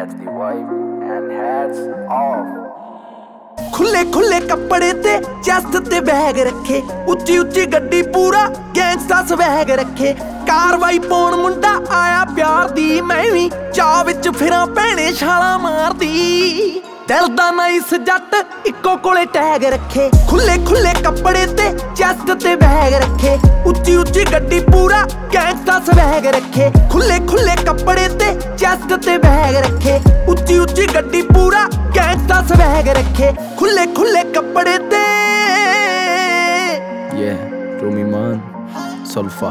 That's the wife and hats off. खुले खुले कपड़े ते चेस्ट ते बैग रखे, उच्ची उच्ची गड्डी पूरा गैंगस्टा स्वैग रखे। कारवाई पाउण मुंडा आया प्यार दी, मैं भी चाह विच फिरां भैणे छालां मारदी। दिल दा नाइस जट इक्को कोले टैग रखे, खुले खुले कपड़े ते चेस्ट ते बैग रखे, उच्ची उच्ची गड्डी पूरा गैंगस्टा स्वैग रखे। खुले खुले कपड़े ते चेस्ट ते बैग रखे, उच्ची उच्ची गड्डी पूरा गैंगस्टा स्वैग रखे। खुले खुले कपड़े ते Yeah, Rumi Man, Solfa.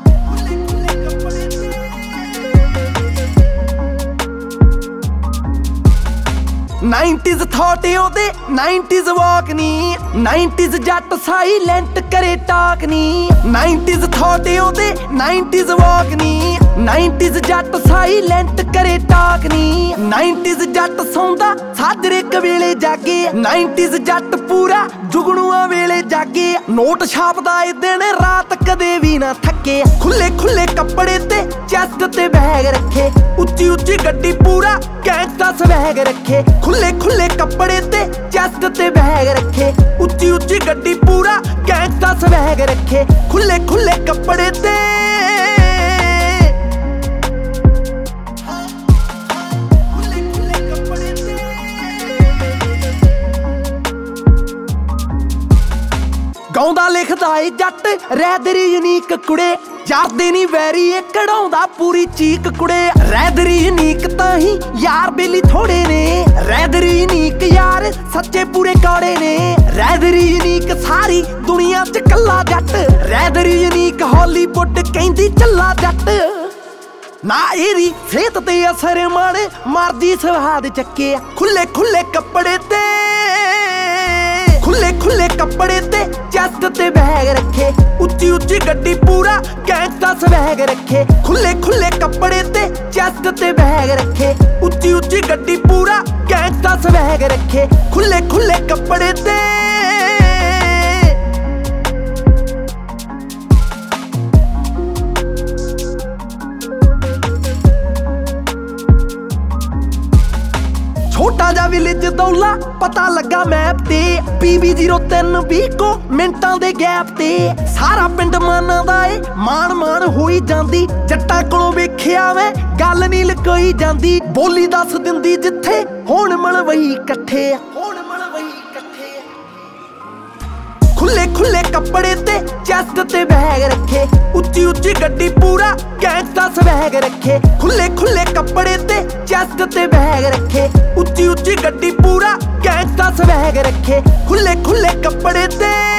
90s thought ओदे 90s वॉक नी, 90s जट साइलेंट करे टाक नी। 90s थॉट ओदे 90s वॉक नी, 90s जट साइलेंट करे टाक नी। 90s जट सौंदा साजरे कवेले जागे, 90s जट पूरा जुगनुआ वेले जागे। नोट छापदा ए दिन रात कदे भी ना थके। खुले खुले कपड़े ते चेस्ट ते बैग रखे, उच्ची उच्ची गड्डी पूरा गैंगस्टा स्वैग रखे। खुले खुले कपड़े ते चेस्ट ते बैग रखे, उच्ची उच्ची गड्डी पूरा गैंगस्टा स्वैग रखे। खुले खुले कपड़े ते ਗਾਉਂਦਾ ਲਿਖਦਾ ਏ ਜੱਟ ਰੈਦਰੀ ਯੂਨੀਕ ਕੁੜੇ, ਯਾਰਦੇ ਨੀ ਵੈਰੀ ਏ ਕਢਾਉਂਦਾ ਪੂਰੀ ਚੀਕ ਕੁੜੇ। ਰੈਦਰੀ ਯੂਨੀਕ ਤਾਂ ਹੀ ਯਾਰ ਬੇਲੀ ਥੋੜੇ ਨੇ, ਰੈਦਰੀ ਯੂਨੀਕ ਯਾਰ ਸੱਚੇ ਪੂਰੇ ਕਾੜੇ ਨੇ। ਰੈਦਰੀ ਯੂਨੀਕ ਸਾਰੀ ਦੁਨੀਆ 'ਚ ਕੱਲਾ ਜੱਟ, ਰੈਦਰੀ ਯੂਨੀਕ ਹਾਲੀਵੁੱਡ ਕਹਿੰਦੀ ਚੱਲਾ ਜੱਟ। ਨਾ ਇਹਦੀ ਸਿਹਤ ਤੇ ਅਸਰ ਮਾੜੇ ਮਰਦੀ ਸਵਾਦ ਚੱਕੇ। ਖੁੱਲੇ ਖੁੱਲੇ ਕੱਪੜੇ ਤੇ खुले खुले कपड़े ते चेस्ट ते बैग रखे, उच्ची उच्ची गड्डी पूरा गैंगस्टा स्वैग रखे। खुले खुले कपड़े ते चेस्ट ते बैग रखे, उच्ची उच्ची गड्डी पूरा गैंगस्टा स्वैग रखे। खुले खुले कपड़े ते छोटा जा विलेज दौला पता लगा मैप ते, PB03 को मिंटां दे गैप ते। सारा पिंड माना दा ए मान मान होई जांदी, जट्टां कोलों वेखिया मैं गल नी लकोई जांदी। बोली दस दिंदी जिथे होण मलवई इकट्ठे। खुले खुले कपड़े ते चेस्ट ते बैग रखे, उच्ची उच्ची गड्डी पूरा गैंगस्टा स्वैग रखे। खुले खुले कपड़े ते चेस्ट ते बैग रखे, उच्ची उच्ची गड्डी पूरा गैंगस्टा स्वैग रखे। खुले खुले कपड़े ते